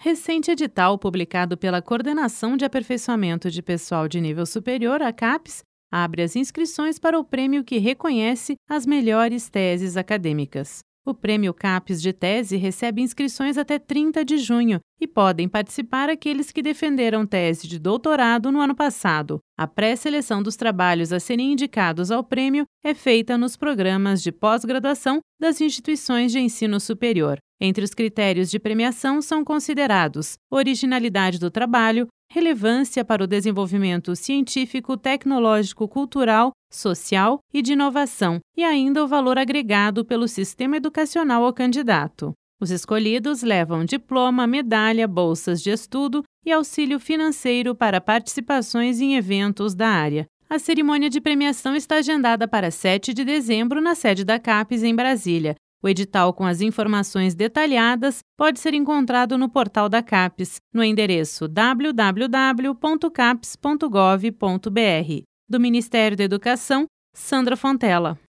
Recente edital publicado pela Coordenação de Aperfeiçoamento de Pessoal de Nível Superior, a CAPES, abre as inscrições para o prêmio que reconhece as melhores teses acadêmicas. O Prêmio CAPES de Tese recebe inscrições até 30 de junho e podem participar aqueles que defenderam tese de doutorado no ano passado. A pré-seleção dos trabalhos a serem indicados ao prêmio é feita nos programas de pós-graduação das instituições de ensino superior. Entre os critérios de premiação são considerados originalidade do trabalho, relevância para o desenvolvimento científico, tecnológico, cultural, social e de inovação, e ainda o valor agregado pelo sistema educacional ao candidato. Os escolhidos levam diploma, medalha, bolsas de estudo e auxílio financeiro para participações em eventos da área. A cerimônia de premiação está agendada para 7 de dezembro na sede da CAPES em Brasília. O edital com as informações detalhadas pode ser encontrado no portal da CAPES, no endereço www.capes.gov.br. Do Ministério da Educação, Sandra Fontela.